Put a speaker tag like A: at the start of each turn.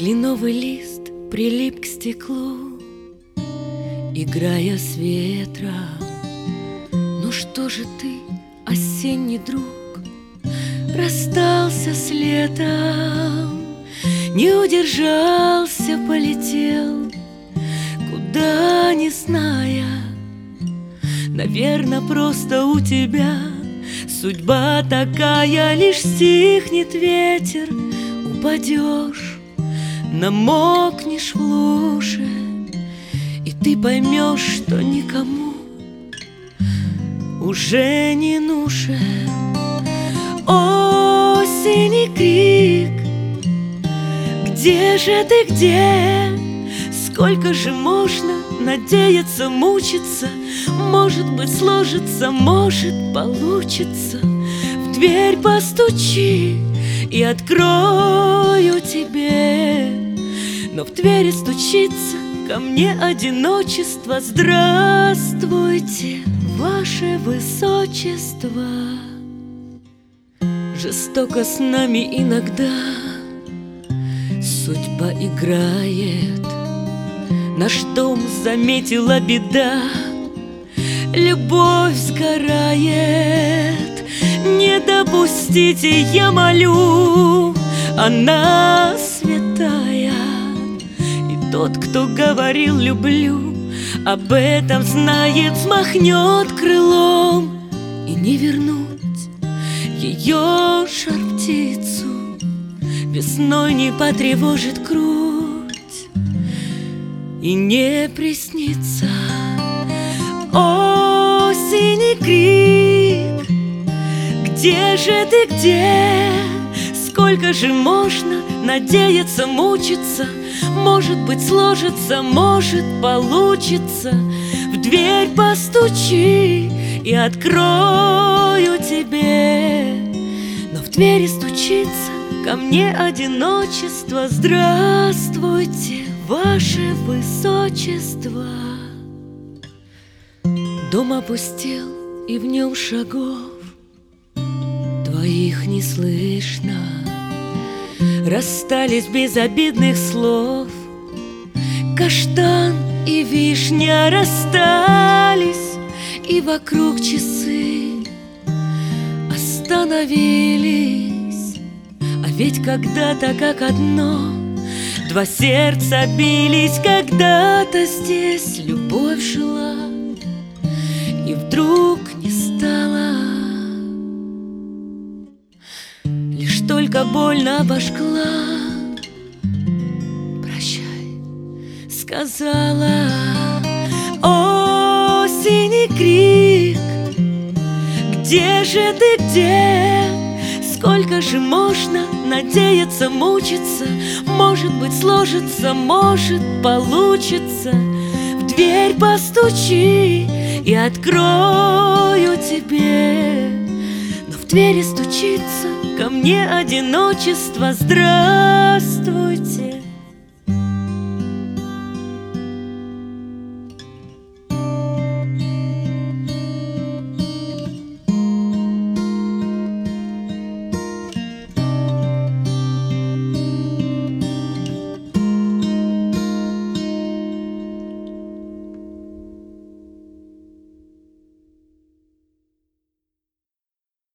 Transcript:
A: Кленовый лист прилип к стеклу, играя с ветром. Ну что же ты, осенний друг, расстался с летом, не удержался, полетел, куда не зная. Наверно, просто у тебя судьба такая, лишь стихнет ветер, упадешь, намокнешь в луже, и ты поймешь, что никому уже не нужен осенний крик. Где же ты, где? Сколько же можно надеяться, мучиться? Может быть, сложится, может, получится. В дверь постучи, и открою тебе. Но в двери стучится ко мне одиночество. Здравствуйте, ваше высочество. Жестоко с нами иногда судьба играет. Наш дом заметила беда, любовь сгорает. Не допустите, я молю, она святая. И тот, кто говорил «люблю», об этом знает, взмахнет крылом, и не вернуть ее жар-птицу весной не потревожит грудь и не приснится осенний крик. Где же ты, где? Сколько же можно надеяться, мучиться? Может быть, сложится, может, получится. В дверь постучи, и открою тебе. Но в двери стучится ко мне одиночество. Здравствуйте, ваше высочество. Дом опустел, и в нем шагов твоих не слышно. Расстались без обидных слов. Каштан и вишня расстались, и вокруг часы остановились. А ведь когда-то как одно два сердца бились. Когда-то здесь любовь жила, и вдруг не стало. Лишь только больно обожгла. Прощай, сказала осенний крик. Где же ты, где? Сколько же можно надеяться, мучиться? Может быть, сложится, может, получится. В дверь постучи, и открою тебе. Но в двери стучится ко мне одиночество. Здравствуйте,